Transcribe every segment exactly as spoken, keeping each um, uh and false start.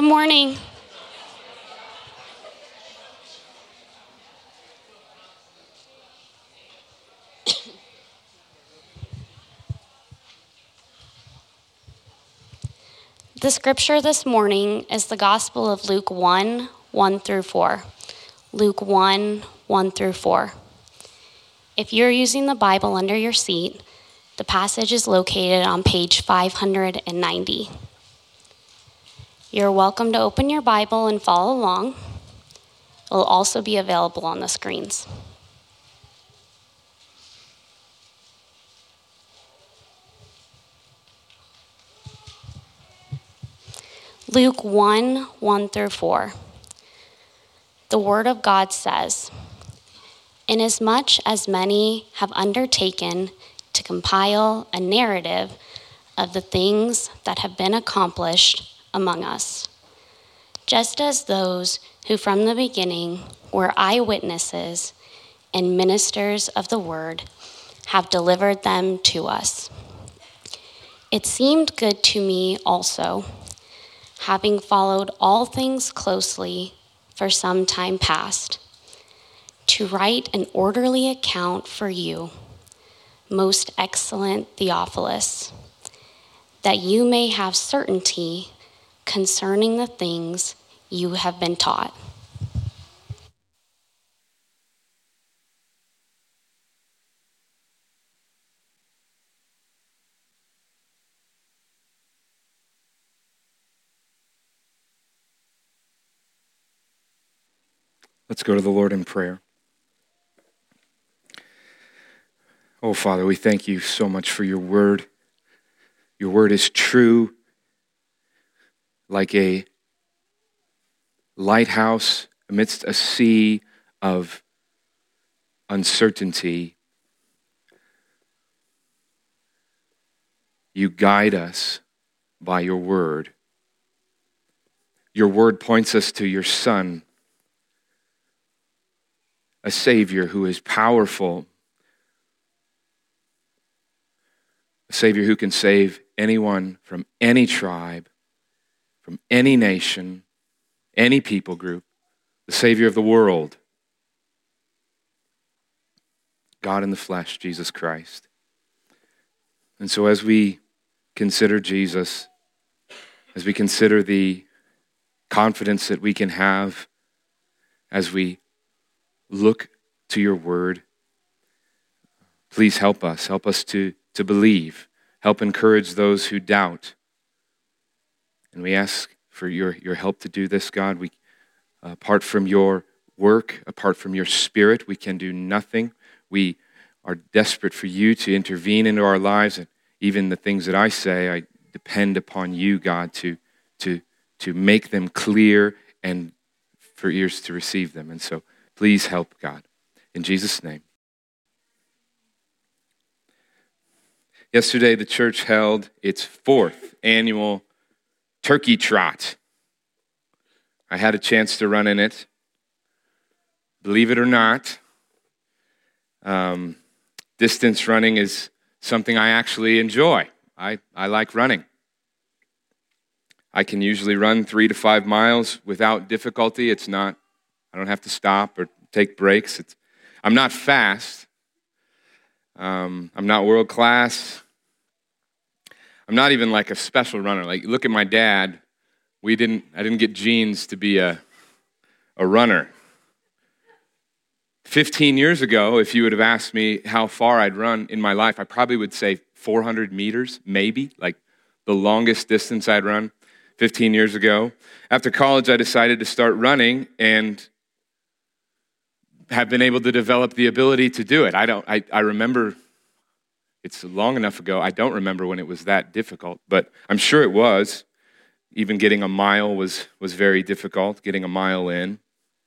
Good morning. The scripture this morning is the Gospel of Luke one, one through four. Luke one, one through four. If you're using the Bible under your seat, the passage is located on page five hundred ninety. You're welcome to open your Bible and follow along. It will also be available on the screens. Luke one, one through four. The Word of God says, "Inasmuch as many have undertaken to compile a narrative of the things that have been accomplished among us, just as those who from the beginning were eyewitnesses and ministers of the word have delivered them to us. It seemed good to me also, having followed all things closely for some time past, to write an orderly account for you, most excellent Theophilus, that you may have certainty concerning the things you have been taught." Let's go to the Lord in prayer. Oh, Father, we thank you so much for your word. Your word is true, like a lighthouse amidst a sea of uncertainty. You guide us by your word. Your word points us to your Son, a Savior who is powerful, a Savior who can save anyone from any tribe, from any nation, any people group, the Savior of the world, God in the flesh, Jesus Christ. And so as we consider Jesus, as we consider the confidence that we can have as we look to your word, please help us. Help us to, to believe. Help encourage those who doubt. And we ask for your, your help to do this, God. We, apart from your work, apart from your Spirit, we can do nothing. We are desperate for you to intervene into our lives. And even the things that I say, I depend upon you, God, to, to, to make them clear and for ears to receive them. And so please help, God. In Jesus' name. Yesterday, the church held its fourth annual Turkey Trot. I had a chance to run in it. Believe it or not, um, distance running is something I actually enjoy. I, I like running. I can usually run three to five miles without difficulty. It's not, I don't have to stop or take breaks. It's, I'm not fast. Um, I'm not world class. I'm not even like a special runner. Like, look at my dad. We didn't, I didn't get genes to be a, a runner. fifteen years ago, if you would have asked me how far I'd run in my life, I probably would say four hundred meters, maybe, like the longest distance I'd run fifteen years ago. After college, I decided to start running and have been able to develop the ability to do it. I don't, I, I remember, it's long enough ago, I don't remember when it was that difficult, but I'm sure it was. Even getting a mile was, was very difficult, getting a mile in.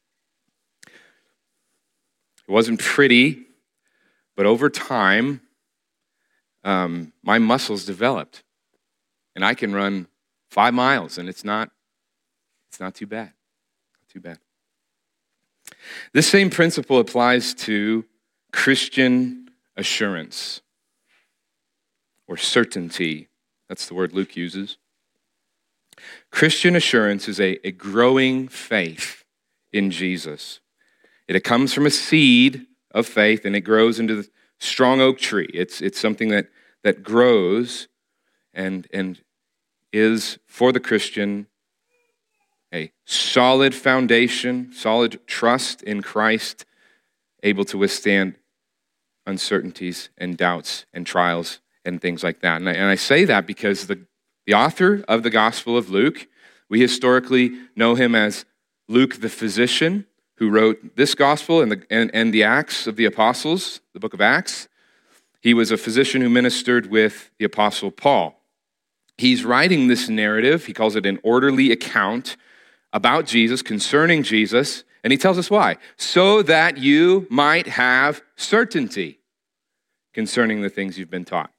It wasn't pretty, but over time, um, my muscles developed. And I can run five miles, and it's not, it's not too bad. Not too bad. This same principle applies to Christian assurance or certainty. That's the word Luke uses. Christian assurance is a, a growing faith in Jesus. It comes from a seed of faith, and it grows into the strong oak tree. It's, it's something that, that grows and, and is, for the Christian, a solid foundation, solid trust in Christ, able to withstand uncertainties and doubts and trials and things like that. And I, and I say that because the, the author of the Gospel of Luke, we historically know him as Luke the physician, who wrote this gospel and the, and, and the Acts of the Apostles, the book of Acts. He was a physician who ministered with the Apostle Paul. He's writing this narrative, he calls it an orderly account about Jesus, concerning Jesus, and he tells us why. So that you might have certainty concerning the things you've been taught.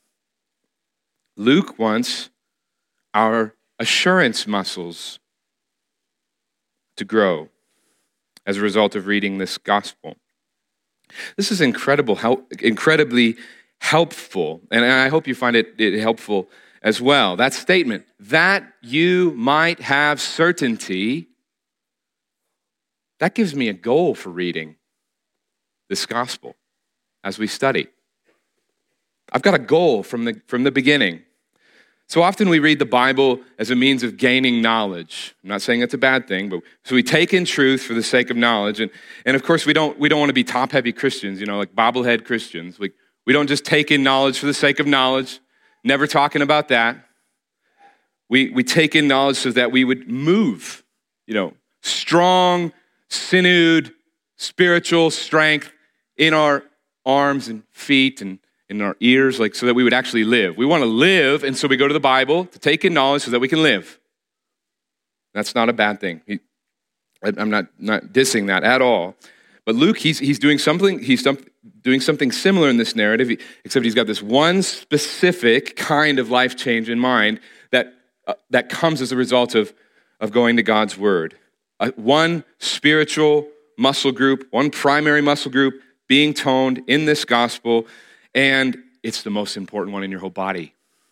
Luke wants our assurance muscles to grow as a result of reading this gospel. This is incredible, help, incredibly helpful, and I hope you find it, it helpful as well. That statement, that you might have certainty, that gives me a goal for reading this gospel as we study. I've got a goal from the, from the beginning. So often we read the Bible as a means of gaining knowledge. I'm not saying it's a bad thing, but so we take in truth for the sake of knowledge. And, and of course, we don't, we don't want to be top-heavy Christians, you know, like bobblehead Christians. We, we don't just take in knowledge for the sake of knowledge, never talking about that. We, we take in knowledge so that we would move, you know, strong, sinewed, spiritual strength in our arms and feet and in our ears, like so that we would actually live. We want to live, and so we go to the Bible to take in knowledge so that we can live. That's not a bad thing. He, I'm not, not dissing that at all. But Luke, he's he's doing something. He's doing something similar in this narrative, except he's got this one specific kind of life change in mind that uh, that comes as a result of of going to God's Word. Uh, one spiritual muscle group, one primary muscle group being toned in this gospel. And it's the most important one in your whole body.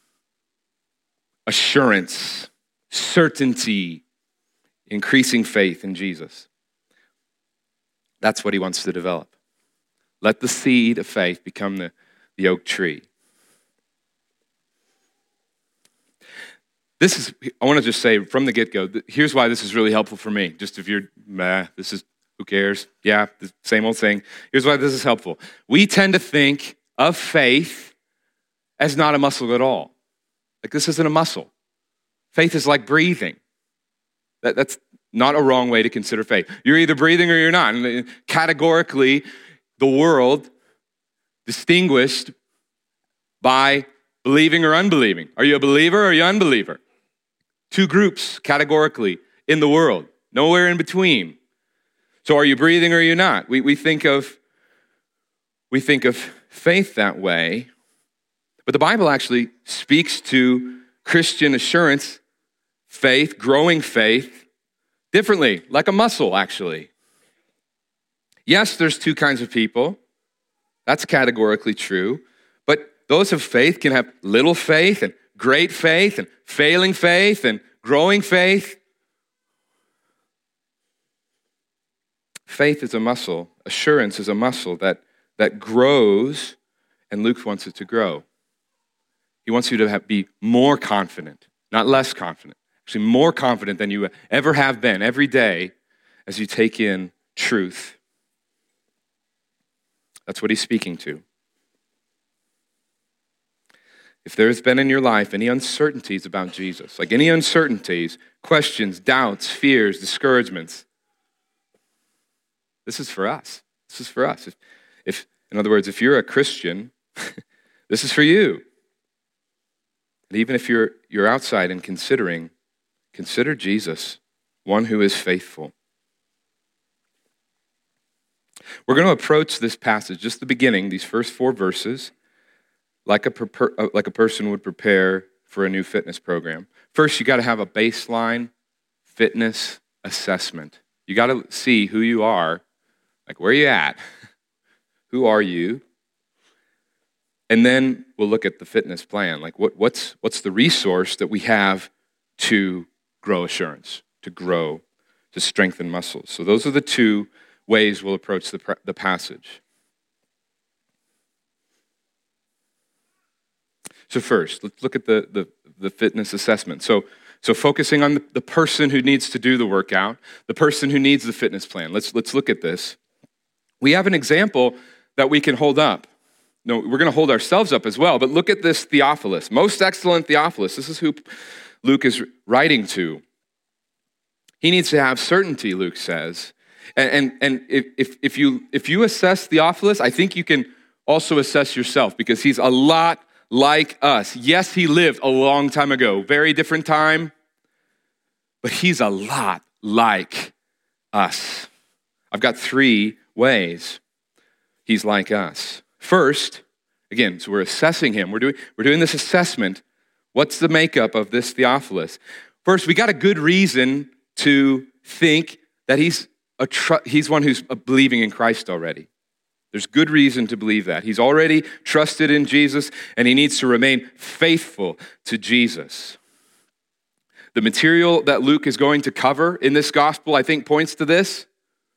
Assurance, certainty, increasing faith in Jesus. That's what he wants to develop. Let the seed of faith become the, the oak tree. This is, I want to just say from the get-go, here's why this is really helpful for me. Just if you're, meh, this is, who cares? Yeah, the same old thing. Here's why this is helpful. We tend to think of faith as not a muscle at all. Like this isn't a muscle. Faith is like breathing. That, that's not a wrong way to consider faith. You're either breathing or you're not. And categorically, the world distinguished by believing or unbelieving. Are you a believer or are you an unbeliever? Two groups categorically in the world. Nowhere in between. So are you breathing or are you not? We, we think of we think of faith that way, but the Bible actually speaks to Christian assurance, faith, growing faith, differently, like a muscle, actually. Yes, there's two kinds of people. That's categorically true. But those of faith can have little faith and great faith and failing faith and growing faith. Faith is a muscle. Assurance is a muscle that that grows, and Luke wants it to grow. He wants you to have, be more confident, not less confident, actually more confident than you ever have been every day as you take in truth. That's what he's speaking to. If there's been in your life any uncertainties about Jesus, like any uncertainties, questions, doubts, fears, discouragements, this is for us. This is for us. If, if in other words, if you're a Christian, this is for you. And even if you're you're outside and considering, consider Jesus, one who is faithful. We're going to approach this passage, just the beginning, these first four verses, like a per, like a person would prepare for a new fitness program. First, you got to have a baseline fitness assessment. You got to see who you are, like where are you at? Who are you? And then we'll look at the fitness plan. Like what, what's, what's the resource that we have to grow assurance, to grow, to strengthen muscles. So those are the two ways we'll approach the, the passage. So first, let's look at the, the, the fitness assessment. So, so focusing on the, the person who needs to do the workout, the person who needs the fitness plan. Let's, let's look at this. We have an example that we can hold up. No, we're going to hold ourselves up as well, but look at this Theophilus. Most excellent Theophilus. This is who Luke is writing to. He needs to have certainty, Luke says. And, and, and if, if, if, you, if you assess Theophilus, I think you can also assess yourself because he's a lot like us. Yes, he lived a long time ago, very different time, but he's a lot like us. I've got three ways he's like us. First, again, so we're assessing him. We're doing, we're doing this assessment. What's the makeup of this Theophilus? First, we got a good reason to think that he's a tr- he's one who's believing in Christ already. There's good reason to believe that. He's already trusted in Jesus, and he needs to remain faithful to Jesus. The material that Luke is going to cover in this gospel, I think, points to this.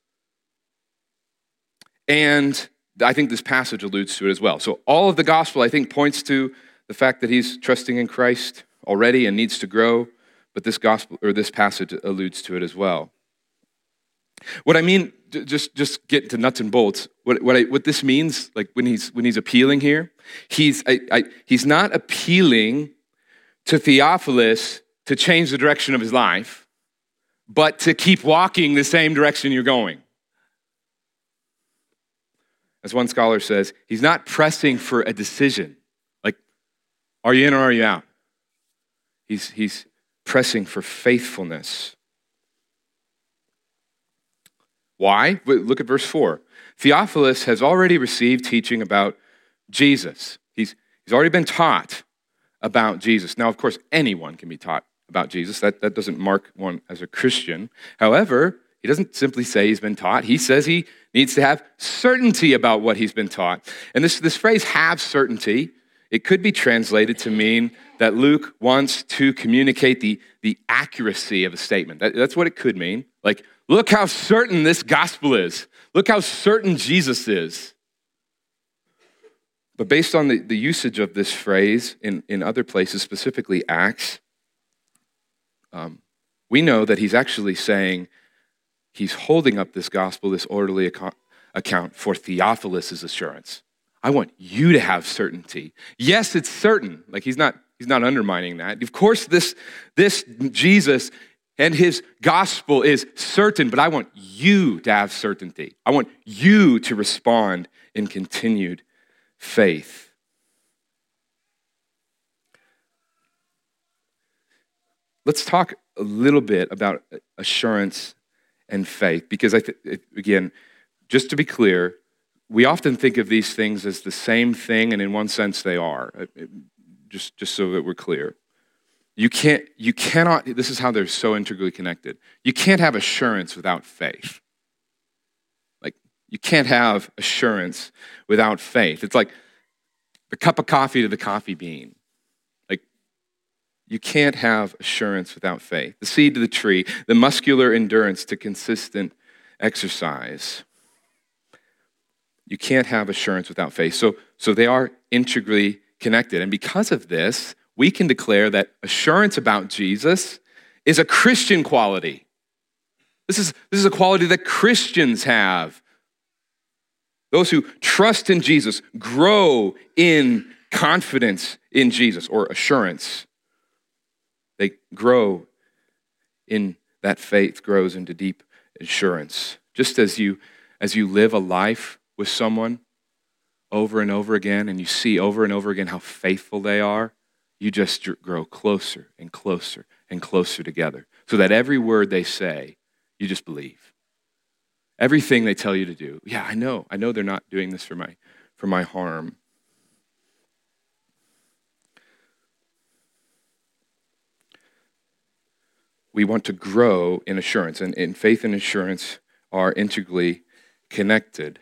And I think this passage alludes to it as well. So all of the gospel, I think, points to the fact that he's trusting in Christ already and needs to grow, but this gospel or this passage alludes to it as well. What I mean, just, just get to nuts and bolts, what, what, I, what this means, like when he's when he's appealing here, he's I, I, he's not appealing to Theophilus to change the direction of his life, but to keep walking the same direction you're going. As one scholar says, he's not pressing for a decision. Like, are you in or are you out? He's, he's pressing for faithfulness. Why? Look at verse four. Theophilus has already received teaching about Jesus. He's, he's already been taught about Jesus. Now, of course, anyone can be taught about Jesus. That, that doesn't mark one as a Christian. However, he doesn't simply say he's been taught. He says he needs to have certainty about what he's been taught. And this, this phrase, have certainty, it could be translated to mean that Luke wants to communicate the, the accuracy of a statement. That, that's what it could mean. Like, look how certain this gospel is. Look how certain Jesus is. But based on the, the usage of this phrase in, in other places, specifically Acts, um, we know that he's actually saying, he's holding up this gospel, this orderly account for Theophilus' assurance. I want you to have certainty. Yes, it's certain. Like he's not, he's not undermining that. Of course, this, this Jesus and his gospel is certain, but I want you to have certainty. I want you to respond in continued faith. Let's talk a little bit about assurance and faith, because I th- again, just to be clear, we often think of these things as the same thing, and in one sense they are. Just, just so that we're clear, you can't, you cannot. This is how they're so integrally connected. You can't have assurance without faith. Like you can't have assurance without faith. It's like the cup of coffee to the coffee bean. Like you can't have assurance without faith. The seed to the tree, the muscular endurance to consistent exercise. You can't have assurance without faith. So, so they are integrally connected. And because of this, we can declare that assurance about Jesus is a Christian quality. This is, this is a quality that Christians have. Those who trust in Jesus grow in confidence in Jesus, or assurance. They grow in that faith, grows into deep assurance. Just as you, as you live a life with someone over and over again, and you see over and over again how faithful they are, you just grow closer and closer and closer together, so that every word they say, you just believe. Everything they tell you to do, yeah, I know, I know they're not doing this for my, for my harm. We want to grow in assurance, and, and faith and assurance are integrally connected.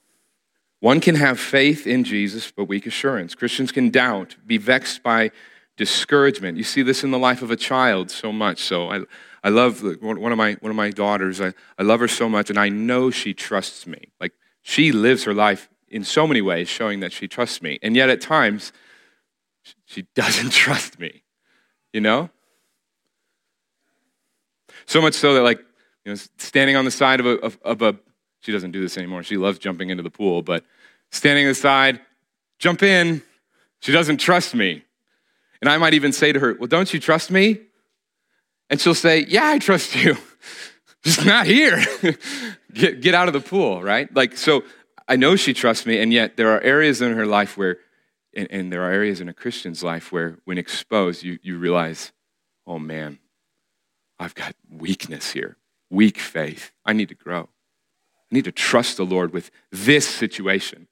One can have faith in Jesus, but weak assurance. Christians can doubt, be vexed by discouragement. You see this in the life of a child so much. So I, I love one of my one of my daughters. I, I love her so much, and I know she trusts me. Like, she lives her life in so many ways, showing that she trusts me. And yet at times, she doesn't trust me, you know? So much so that, like, you know, standing on the side of a, of, of a, she doesn't do this anymore. She loves jumping into the pool, but standing on the side, jump in, she doesn't trust me. And I might even say to her, well, don't you trust me? And she'll say, yeah, I trust you. Just not here. get, get out of the pool, right? Like, so I know she trusts me, and yet there are areas in her life where, and, and there are areas in a Christian's life where when exposed, you, you realize, oh man, I've got weakness here, weak faith. I need to grow. I need to trust the Lord with this situation.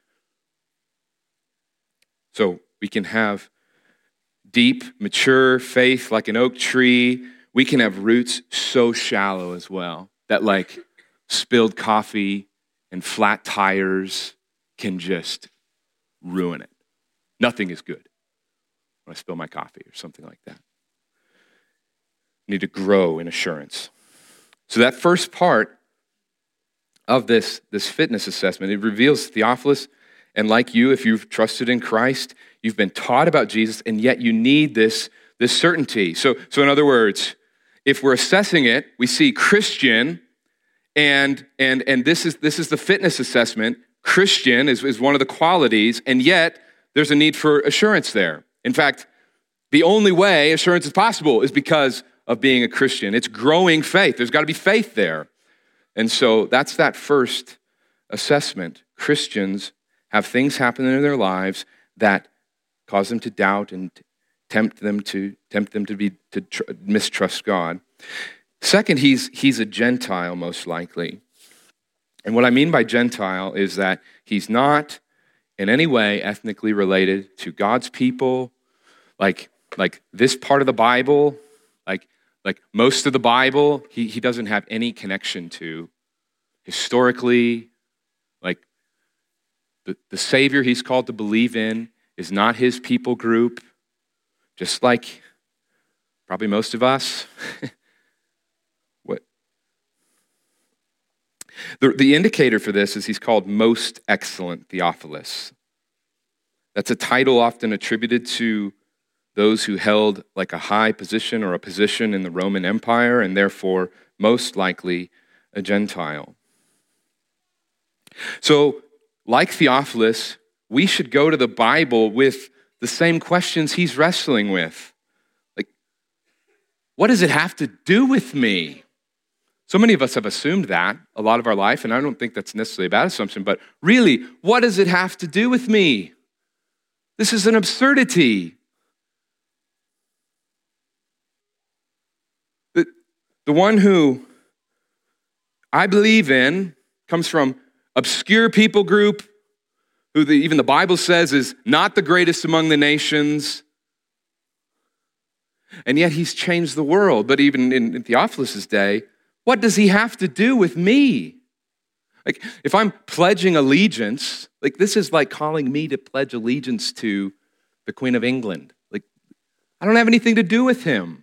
So we can have deep, mature faith like an oak tree. We can have roots so shallow as well that, like, spilled coffee and flat tires can just ruin it. Nothing is good when I spill my coffee or something like that. I need to grow in assurance. So that first part of this, this fitness assessment, it reveals Theophilus, and like you, if you've trusted in Christ, you've been taught about Jesus, and yet you need this, this certainty. So, so in other words, if we're assessing it, we see Christian, and and and this is this is the fitness assessment. Christian is, is one of the qualities, and yet there's a need for assurance there. In fact, the only way assurance is possible is because of being a Christian. It's growing faith. There's got to be faith there. And so that's that first assessment. Christians have things happen in their lives that cause them to doubt and tempt them to tempt them to be to tr- mistrust God. Second, he's he's a Gentile most likely. And what I mean by Gentile is that he's not in any way ethnically related to God's people, like like this part of the Bible, like like most of the Bible, he, he doesn't have any connection to historically. Like the, the Savior he's called to believe in is not his people group, just like probably most of us. What? The, the indicator for this is he's called Most Excellent Theophilus. That's a title often attributed to those who held like a high position or a position in the Roman Empire, and therefore most likely a Gentile. So, like Theophilus, we should go to the Bible with the same questions he's wrestling with. Like, what does it have to do with me? So many of us have assumed that a lot of our life, and I don't think that's necessarily a bad assumption, but really, what does it have to do with me? This is an absurdity. The, the one who I believe in comes from obscure people group, who the, even the Bible says is not the greatest among the nations, and yet he's changed the world. But even in, in Theophilus' day, what does he have to do with me? Like, if I'm pledging allegiance, like this is like calling me to pledge allegiance to the Queen of England. Like, I don't have anything to do with him.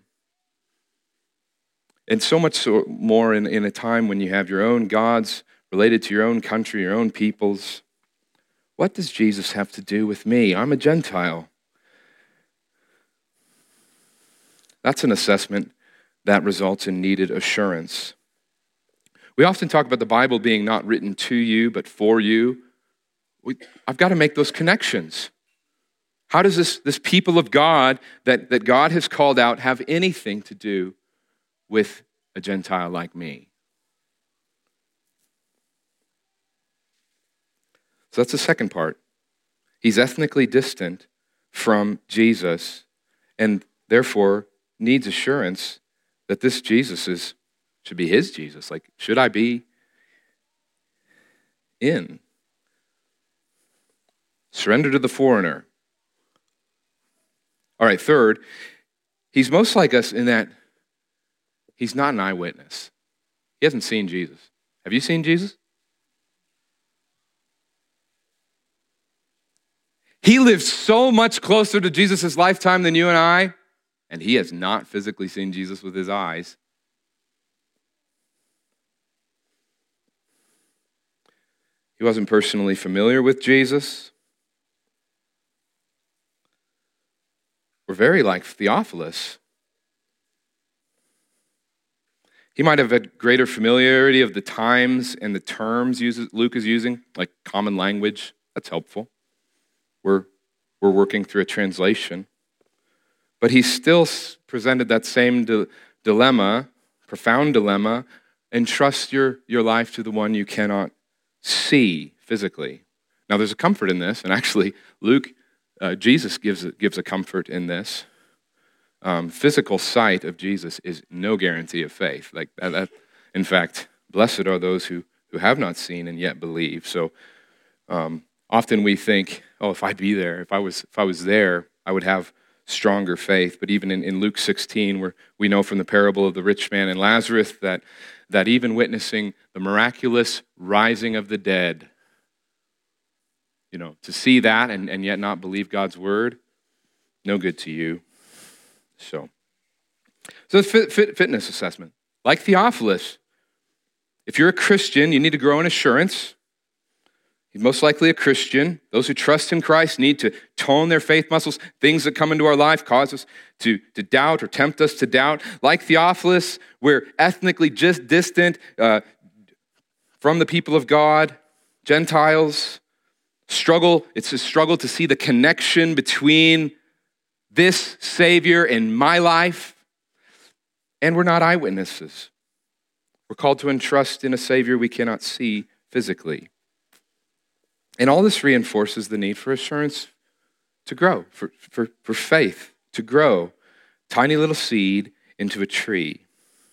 And so much so more in, in a time when you have your own gods related to your own country, your own peoples. What does Jesus have to do with me? I'm a Gentile. That's an assessment that results in needed assurance. We often talk about the Bible being not written to you, but for you. We, I've got to make those connections. How does this, this people of God that, that God has called out have anything to do with a Gentile like me? So that's the second part. He's ethnically distant from Jesus and therefore needs assurance that this Jesus is should be his Jesus. Like, should I be in? Surrender to the foreigner. All right, third, he's most like us in that he's not an eyewitness. He hasn't seen Jesus. Have you seen Jesus? He lived so much closer to Jesus' lifetime than you and I, and he has not physically seen Jesus with his eyes. He wasn't personally familiar with Jesus. We're very like Theophilus. He might have had greater familiarity of the times and the terms Luke is using, like common language. That's helpful. We're, we're working through a translation. But he still presented that same di- dilemma, profound dilemma, entrust your, your life to the one you cannot see physically. Now, there's a comfort in this, and actually, Luke, uh, Jesus gives, gives a comfort in this. Um, physical sight of Jesus is no guarantee of faith. Like that, that, in fact, blessed are those who, who have not seen and yet believe. So um, often we think, oh, if I'd be there, if I was if I was there, I would have stronger faith. But even in, in Luke sixteen, where we know from the parable of the rich man and Lazarus that, that even witnessing the miraculous rising of the dead, you know, to see that and, and yet not believe God's word, no good to you. So, so the fit, fit, fitness assessment. Like Theophilus, if you're a Christian, you need to grow in assurance. You're most likely a Christian. Those who trust in Christ need to tone their faith muscles. Things that come into our life cause us to, to doubt or tempt us to doubt. Like Theophilus, we're ethnically just distant uh, from the people of God. Gentiles struggle. It's a struggle to see the connection between this Savior in my life, and we're not eyewitnesses. We're called to entrust in a Savior we cannot see physically. And all this reinforces the need for assurance to grow, for, for, for faith to grow, tiny little seed into a tree.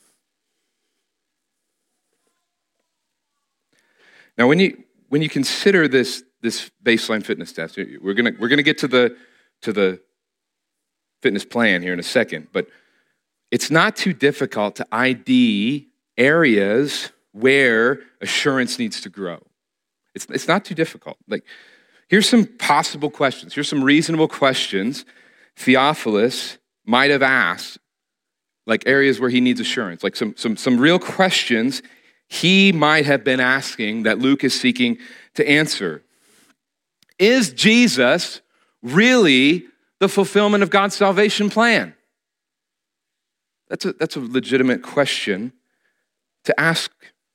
Now, when you when you consider this this baseline fitness test, we're gonna we're gonna get to the to the fitness plan here in a second, but it's not too difficult to I D areas where assurance needs to grow. It's, it's not too difficult. Like, here's some possible questions. Here's some reasonable questions Theophilus might have asked, like areas where he needs assurance, like some, some, some real questions he might have been asking that Luke is seeking to answer. Is Jesus really the fulfillment of God's salvation plan? That's a, that's a legitimate question to ask,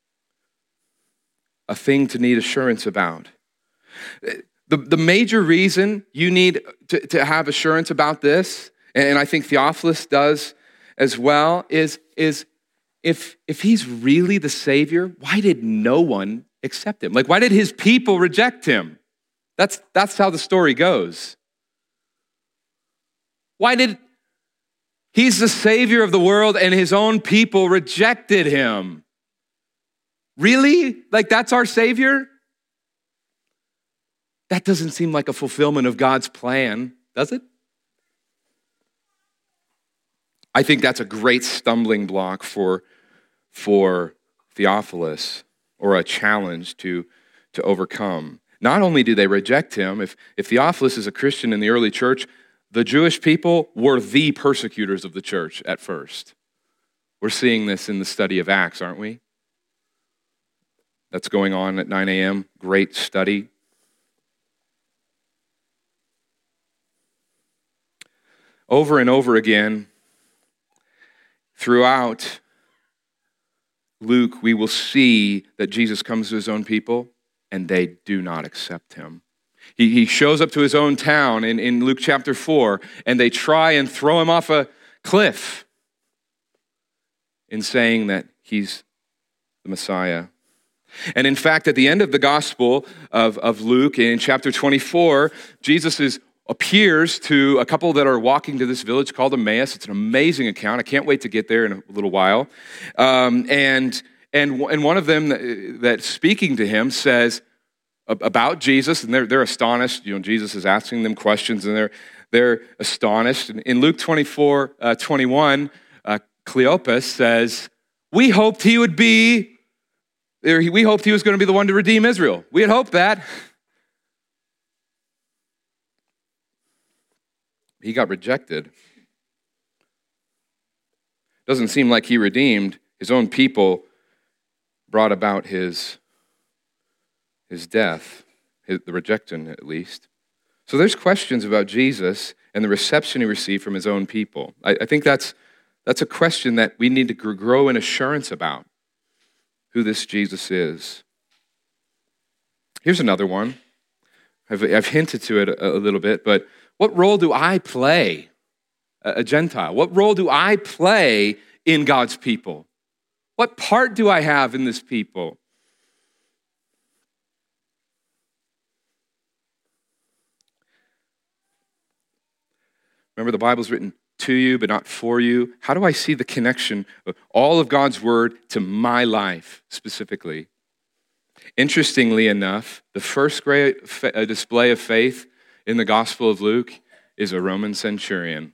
a thing to need assurance about. The, the major reason you need to, to have assurance about this, and I think Theophilus does as well, is, is if, if he's really the Savior, why did no one accept him? Like, why did his people reject him? That's, that's how the story goes. Why did, he's the Savior of the world and his own people rejected him? Really? Like that's our Savior? That doesn't seem like a fulfillment of God's plan, does it? I think that's a great stumbling block for, for Theophilus, or a challenge to, to overcome. Not only do they reject him, if, if Theophilus is a Christian in the early church, the Jewish people were the persecutors of the church at first. We're seeing this in the study of Acts, aren't we? That's going on at nine a.m. Great study. Over and over again, throughout Luke, we will see that Jesus comes to his own people and they do not accept him. He, he shows up to his own town in, in Luke chapter four, and they try and throw him off a cliff in saying that he's the Messiah. And in fact, at the end of the Gospel of, of Luke, in chapter twenty-four, Jesus is, appears to a couple that are walking to this village called Emmaus. It's an amazing account. I can't wait to get there in a little while. Um, and, and, and one of them that, that's speaking to him says about Jesus, and they're, they're astonished. You know, Jesus is asking them questions, and they're, they're astonished. In Luke twenty-four, uh, twenty-one, uh, Cleopas says, we hoped he would be We hoped he was going to be the one to redeem Israel. We had hoped that. he got rejected. Doesn't seem like he redeemed. His own people brought about his, his death, his, the rejection at least. So there's questions about Jesus and the reception he received from his own people. I, I think that's, that's a question that we need to grow in assurance about, who this Jesus is. Here's another one. I've, I've hinted to it a, a little bit, but what role do I play, a, a Gentile? What role do I play in God's people? What part do I have in this people? Remember, the Bible's written to you, but not for you. How do I see the connection of all of God's word to my life specifically? Interestingly enough, the first great display of faith in the Gospel of Luke is a Roman centurion.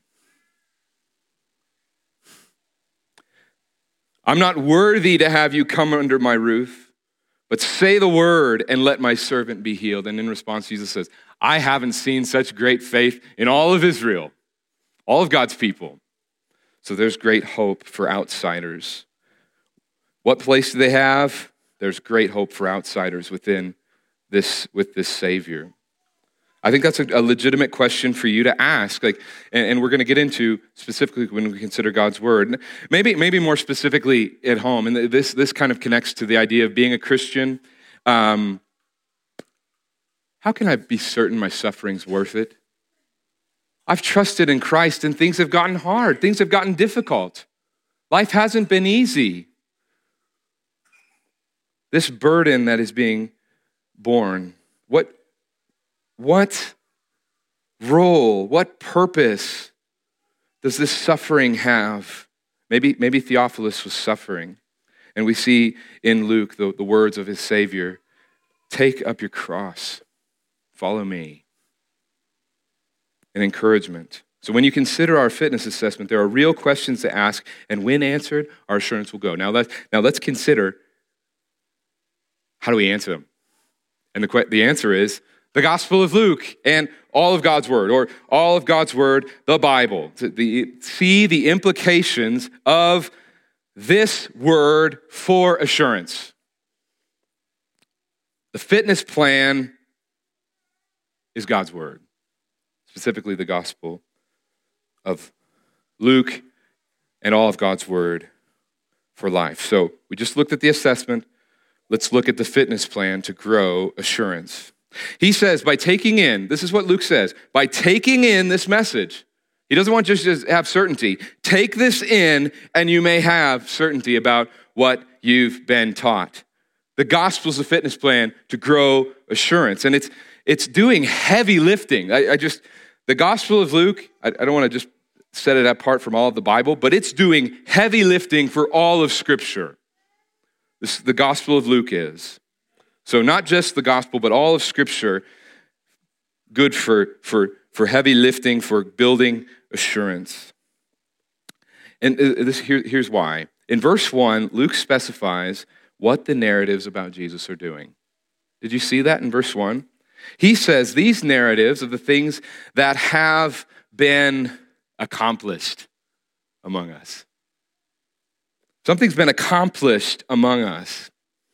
I'm not worthy to have you come under my roof, but say the word and let my servant be healed. And in response, Jesus says, I haven't seen such great faith in all of Israel, all of God's people. So there's great hope for outsiders. What place do they have? There's great hope for outsiders within this, with this Savior. I think that's a, a legitimate question for you to ask, like, and, and we're going to get into specifically when we consider God's word. Maybe, maybe more specifically at home, and this this kind of connects to the idea of being a Christian. Um, how can I be certain my suffering's worth it? I've trusted in Christ, and things have gotten hard. Things have gotten difficult. Life hasn't been easy. This burden that is being borne, what? What role, what purpose does this suffering have? Maybe, maybe Theophilus was suffering. And we see in Luke the, the words of his Savior, take up your cross, follow me. An encouragement. So when you consider our fitness assessment, there are real questions to ask, and when answered, our assurance will go. Now, let's, now let's consider, how do we answer them? And the, the answer is, the Gospel of Luke and all of God's Word, or all of God's Word, the Bible. To the, see the implications of this word for assurance. The fitness plan is God's Word, specifically the Gospel of Luke and all of God's Word for life. So we just looked at the assessment. Let's look at the fitness plan to grow assurance. He says, by taking in, this is what Luke says, by taking in this message, he doesn't want just to have certainty. Take this in and you may have certainty about what you've been taught. The gospel's a fitness plan to grow assurance. And it's it's doing heavy lifting. I, I just, the Gospel of Luke, I, I don't want to just set it apart from all of the Bible, but it's doing heavy lifting for all of Scripture. This, the Gospel of Luke is. So not just the gospel, but all of Scripture, good for, for, for heavy lifting, for building assurance. And this, here, here's why. In verse one, Luke specifies what the narratives about Jesus are doing. Did you see that in verse one? He says these narratives of the things that have been accomplished among us. Something's been accomplished among us.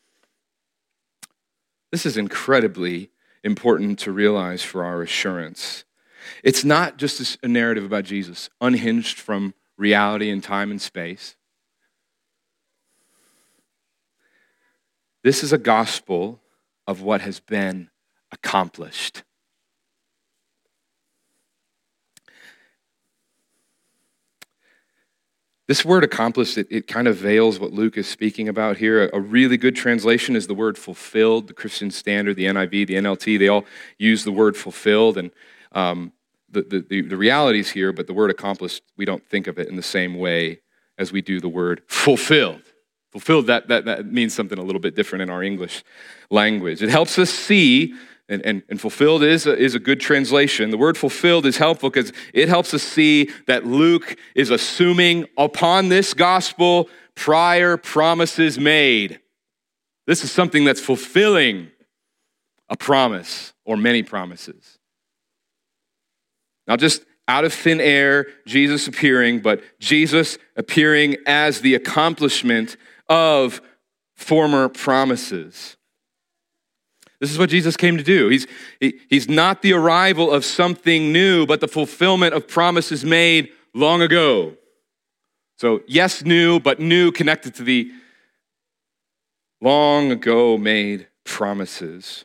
This is incredibly important to realize for our assurance. It's not just a narrative about Jesus, unhinged from reality and time and space. This is a gospel of what has been accomplished. This word accomplished, it, it kind of veils what Luke is speaking about here. A, a really good translation is the word fulfilled. The Christian Standard, the N I V, the N L T, they all use the word fulfilled. And um, the, the, the, the realities here, but the word accomplished, we don't think of it in the same way as we do the word fulfilled. Fulfilled, that, that, that means something a little bit different in our English language. It helps us see, and, and, and fulfilled is a, is a good translation. The word fulfilled is helpful because it helps us see that Luke is assuming upon this gospel prior promises made. This is something that's fulfilling a promise or many promises. Now just out of thin air, Jesus appearing, but Jesus appearing as the accomplishment of former promises. This is what Jesus came to do. He's, he, he's not the arrival of something new, but the fulfillment of promises made long ago. So yes, new, but new connected to the long ago made promises.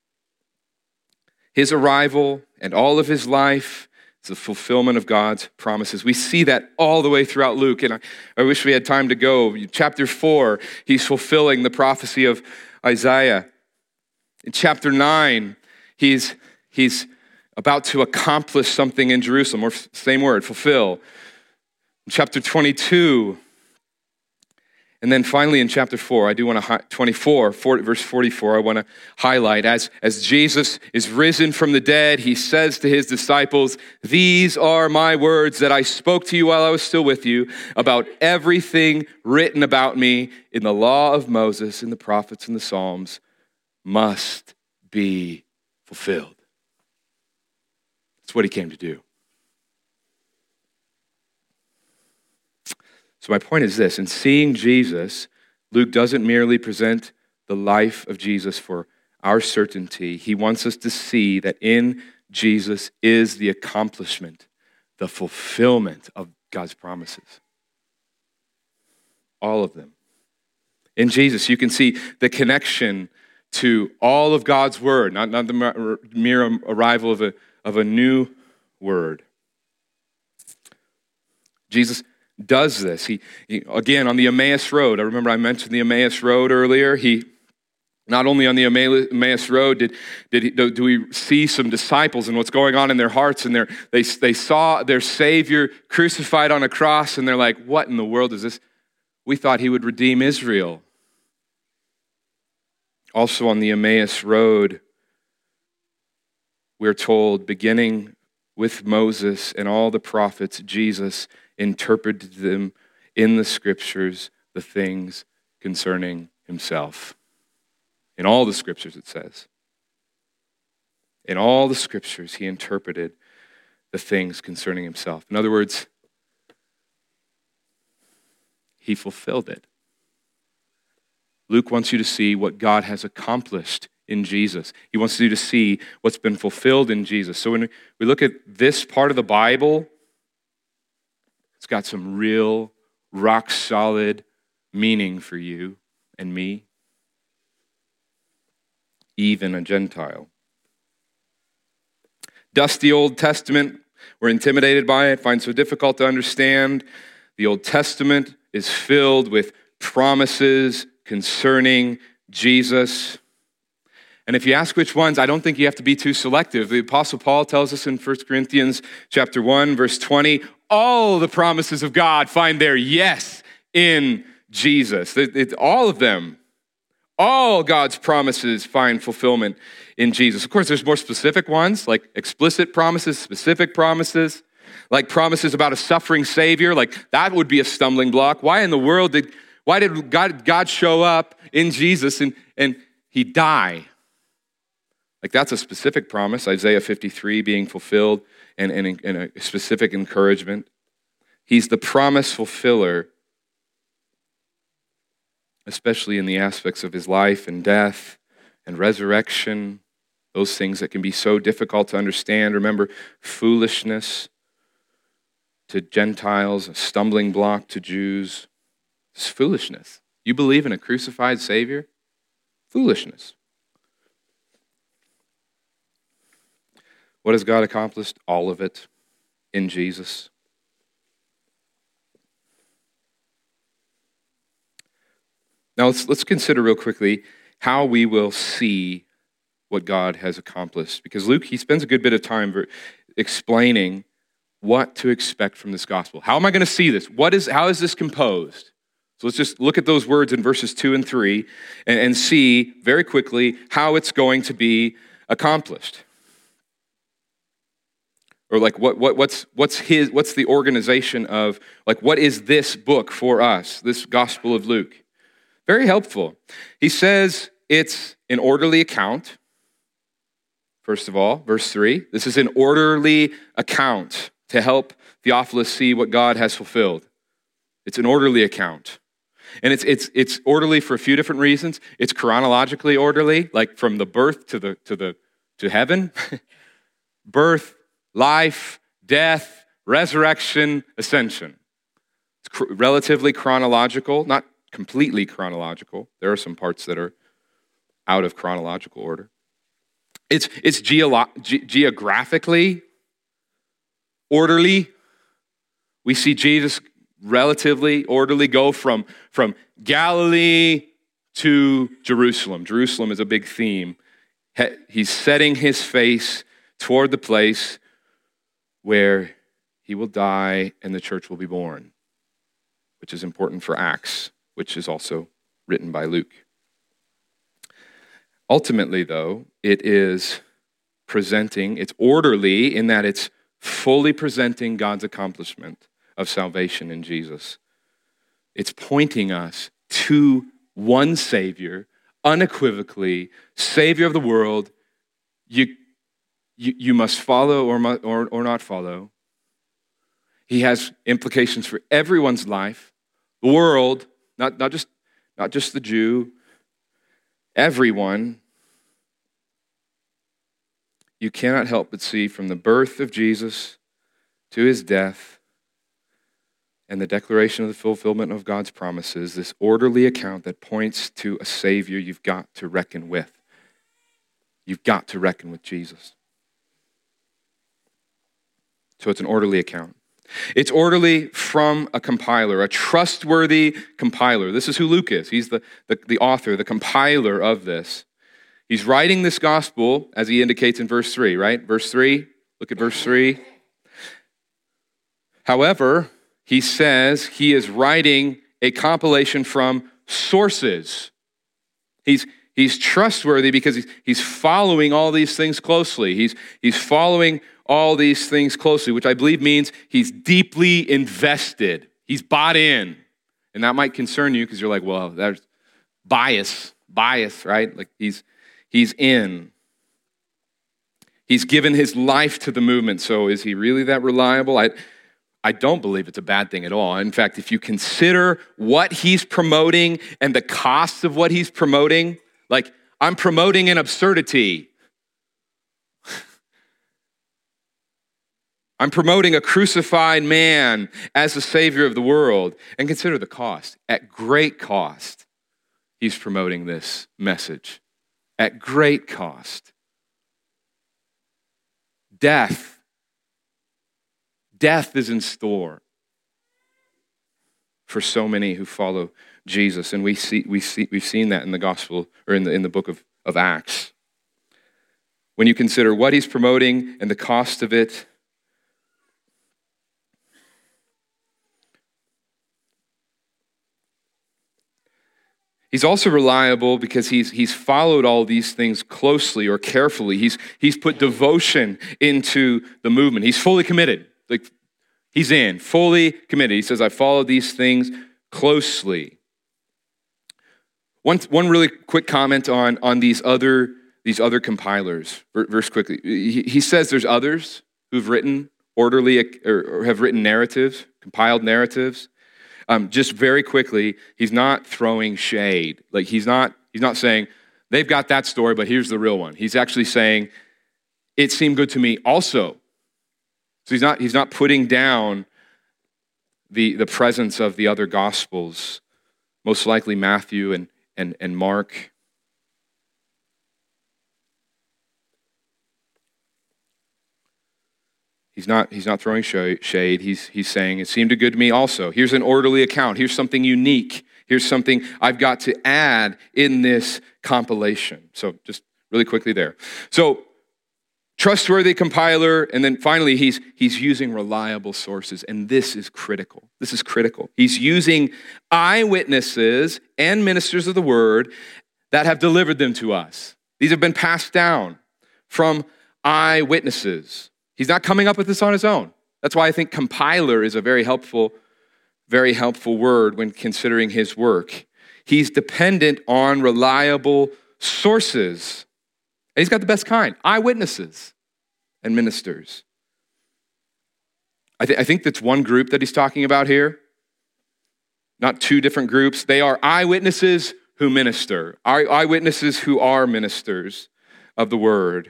His arrival and all of his life is the fulfillment of God's promises. We see that all the way throughout Luke, and I, I wish we had time to go. Chapter four, he's fulfilling the prophecy of Isaiah. In chapter nine, he's, he's about to accomplish something in Jerusalem, or same word, fulfill. In chapter twenty-two, and then finally in chapter four, I do want to, twenty-four, verse forty-four, I want to highlight, as, as Jesus is risen from the dead, he says to his disciples, "These are my words that I spoke to you while I was still with you about everything written about me in the law of Moses, in the prophets, and the Psalms, must be fulfilled." That's what he came to do. So my point is this: in seeing Jesus, Luke doesn't merely present the life of Jesus for our certainty. He wants us to see that in Jesus is the accomplishment, the fulfillment of God's promises. All of them. In Jesus, you can see the connection to all of God's word, not, not the mere arrival of a, of a new word. Jesus does this. He, he again, on the Emmaus Road, I remember I mentioned the Emmaus Road earlier. He, not only on the Emmaus Road did, did he, do we see some disciples and what's going on in their hearts, and they, they saw their Savior crucified on a cross, and they're like, what in the world is this? We thought he would redeem Israel. Also on the Emmaus Road, we're told, beginning with Moses and all the prophets, Jesus interpreted them in the scriptures, the things concerning himself. In all the scriptures, it says. In all the scriptures, he interpreted the things concerning himself. In other words, he fulfilled it. Luke wants you to see what God has accomplished in Jesus. He wants you to see what's been fulfilled in Jesus. So when we look at this part of the Bible, it's got some real, rock-solid meaning for you and me, even a Gentile. Dusty Old Testament, we're intimidated by it, find it so difficult to understand. The Old Testament is filled with promises concerning Jesus. And if you ask which ones, I don't think you have to be too selective. The Apostle Paul tells us in First Corinthians chapter one, verse twenty, all the promises of God find their yes in Jesus. It's all of them. All God's promises find fulfillment in Jesus. Of course, there's more specific ones, like explicit promises, specific promises, like promises about a suffering Savior. Like that would be a stumbling block. Why in the world did why did God, God show up in Jesus and, and he die? Like that's a specific promise, Isaiah fifty-three being fulfilled, and, and, and a specific encouragement. He's the promise fulfiller, especially in the aspects of his life and death and resurrection, those things that can be so difficult to understand. Remember, foolishness to Gentiles, a stumbling block to Jews. It's foolishness. You believe in a crucified Savior? Foolishness. What has God accomplished? All of it in Jesus. Now let's, let's consider real quickly how we will see what God has accomplished. Because Luke, he spends a good bit of time explaining what to expect from this gospel. How am I going to see this? What is, how is this composed? So let's just look at those words in verses two and three and, and see very quickly how it's going to be accomplished. Or like what what what's what's his what's the organization of, like, what is this book for us, this Gospel of Luke? Very helpful. He says it's an orderly account. First of all, verse three, this is an orderly account. to help Theophilus see what God has fulfilled. It's an orderly account. And it's it's it's orderly for a few different reasons. It's chronologically orderly, like from the birth to the to the to heaven. Birth, life, death, resurrection, ascension. It's cr- relatively chronological, not completely chronological. There are some parts that are out of chronological order. It's it's geolo- ge- geographically orderly. We see Jesus relatively orderly go from, from Galilee to Jerusalem. Jerusalem is a big theme. He's setting his face toward the place where he will die and the church will be born, which is important for Acts, which is also written by Luke. Ultimately, though, it is presenting, it's orderly in that it's fully presenting God's accomplishment of salvation in Jesus. It's pointing us to one Savior, unequivocally, Savior of the world. You, you, you must follow or, or, or not follow. He has implications for everyone's life, the world, not, not, just, not just the Jew, everyone. You cannot help but see from the birth of Jesus to his death and the declaration of the fulfillment of God's promises, this orderly account that points to a Savior you've got to reckon with. You've got to reckon with Jesus. So it's an orderly account. It's orderly from a compiler, a trustworthy compiler. This is who Luke is. He's the, the, the author, the compiler of this. He's writing this gospel, as he indicates in verse three, right? Verse three, look at verse three. However, he says he is writing a compilation from sources. He's, he's trustworthy because he's, he's following all these things closely. He's, he's following all these things closely, which I believe means he's deeply invested. He's bought in. And that might concern you because you're like, well, there's bias, bias, right? Like he's, he's in. He's given his life to the movement. So is he really that reliable? I I don't believe it's a bad thing at all. In fact, if you consider what he's promoting and the costs of what he's promoting, like I'm promoting an absurdity. I'm promoting a crucified man as the Savior of the world. And consider the cost. At great cost, he's promoting this message. At great cost. Death. Death is in store for so many who follow Jesus. And we see, we see, we've seen that in the gospel, or in the, in the book of, of Acts. When you consider what he's promoting and the cost of it, he's also reliable because he's, he's followed all these things closely or carefully. He's, he's put devotion into the movement. He's fully committed. Like he's in, fully committed. He says, I followed these things closely. One, one really quick comment on, on these other, these other compilers, verse quickly. He, he says there's others who've written orderly or, or have written narratives, compiled narratives. Um, just very quickly, he's not throwing shade. Like he's not, he's not saying, they've got that story, but here's the real one. He's actually saying, it seemed good to me also. So he's not, he's not putting down the, the presence of the other gospels, most likely Matthew and, and, and Mark. He's not, he's not throwing shade. He's, he's saying, it seemed good to me also. Here's an orderly account. Here's something unique. Here's something I've got to add in this compilation. So just really quickly there. So trustworthy compiler, and then finally, he's, he's using reliable sources, and this is critical. This is critical. He's using eyewitnesses and ministers of the word that have delivered them to us. These have been passed down from eyewitnesses. He's not coming up with this on his own. That's why I think compiler is a very helpful, very helpful word when considering his work. He's dependent on reliable sources. And he's got the best kind, eyewitnesses and ministers. I, th- I think that's one group that he's talking about here, not two different groups. They are eyewitnesses who minister, eye- eyewitnesses who are ministers of the word.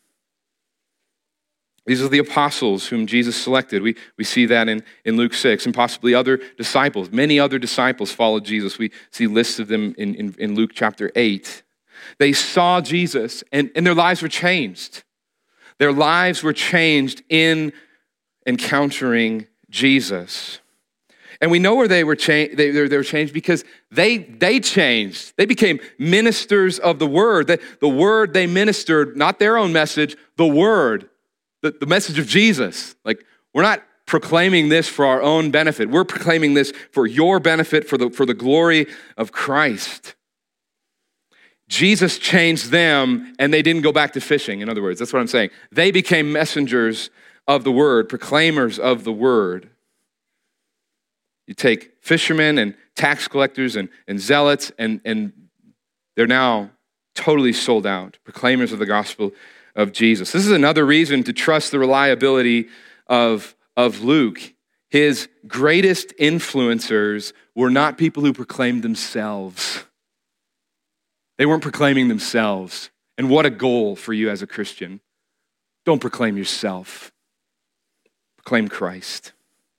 These are the apostles whom Jesus selected. We, we see that in, in Luke six, and possibly other disciples. Many other disciples followed Jesus. We see lists of them in, in, in Luke chapter eight. They saw Jesus, and, and their lives were changed. Their lives were changed in encountering Jesus. And we know where they were, cha- they, they, they were changed because they, they changed. They became ministers of the word. The, the word they ministered, not their own message, the word. The, the message of Jesus. Like, we're not proclaiming this for our own benefit. We're proclaiming this for your benefit, for the, for the glory of Christ. Jesus changed them, and they didn't go back to fishing. In other words, that's what I'm saying. They became messengers of the word, proclaimers of the word. You take fishermen and tax collectors and, and zealots, and, and they're now totally sold out, proclaimers of the gospel of Jesus. This is another reason to trust the reliability of, of Luke. His greatest influencers were not people who proclaimed themselves. They weren't proclaiming themselves. And what a goal for you as a Christian. Don't proclaim yourself. Proclaim Christ.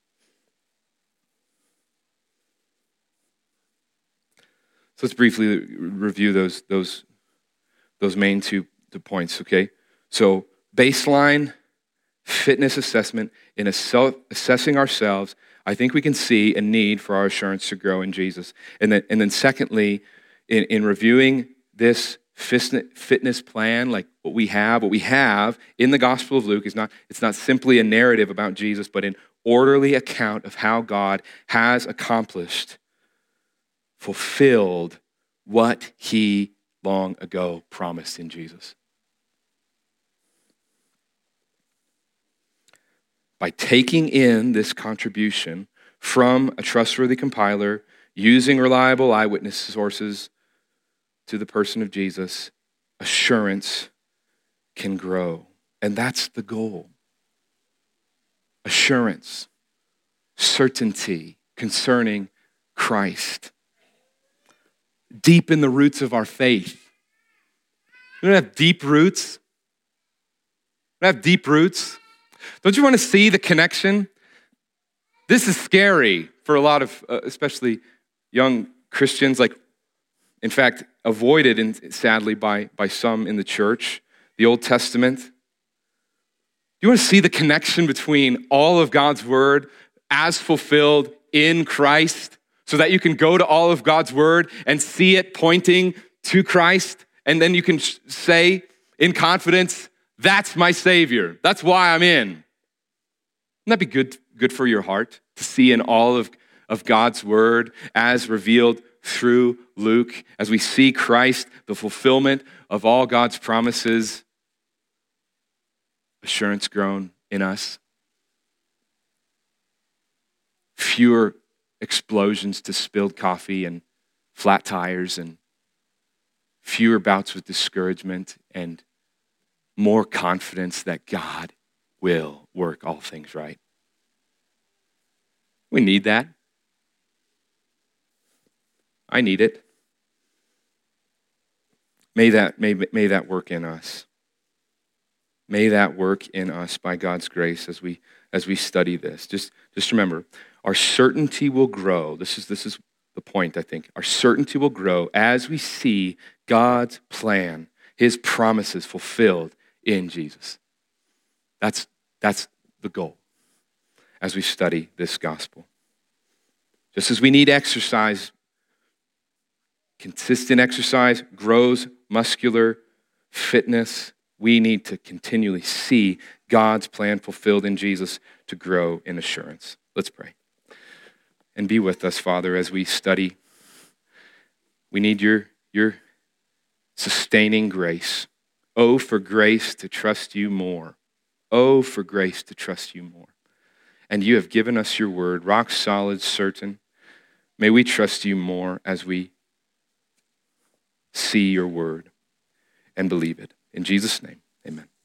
So let's briefly review those, those, those main two, two points, okay? So baseline fitness assessment in assess- assessing ourselves, I think we can see a need for our assurance to grow in Jesus. And then, and then secondly, in, in reviewing this fitness plan, like what we have, what we have in the Gospel of Luke is not, it's not simply a narrative about Jesus, but an orderly account of how God has accomplished, fulfilled what he long ago promised in Jesus. By taking in this contribution from a trustworthy compiler, using reliable eyewitness sources to the person of Jesus, assurance can grow. And that's the goal. Assurance, certainty concerning Christ. Deep in the roots of our faith. We don't have deep roots. We don't have deep roots. Don't you want to see the connection? This is scary for a lot of, uh, especially young Christians, like, in fact, avoided, and sadly, by, by some in the church, the Old Testament. Do you want to see the connection between all of God's word as fulfilled in Christ so that you can go to all of God's word and see it pointing to Christ, and then you can say in confidence, that's my Savior. That's why I'm in. Wouldn't that be good, good for your heart to see in all of, of God's word as revealed through Luke, as we see Christ, the fulfillment of all God's promises, assurance grown in us? Fewer explosions to spilled coffee and flat tires, and fewer bouts with discouragement, and more confidence that God will work all things right. We need that. I need it. May that, may, may that work in us. May that work in us by God's grace as we as we study this. Just, just remember, our certainty will grow. This is, this is the point, I think. Our certainty will grow as we see God's plan, his promises fulfilled in Jesus. That's, that's the goal as we study this gospel. Just as we need exercise, consistent exercise grows muscular fitness, we need to continually see God's plan fulfilled in Jesus to grow in assurance. Let's pray. And be with us, Father, as we study. We need your, your sustaining grace. Oh, for grace to trust you more. Oh, for grace to trust you more. And you have given us your word, rock solid, certain. May we trust you more as we see your word and believe it. In Jesus' name, amen.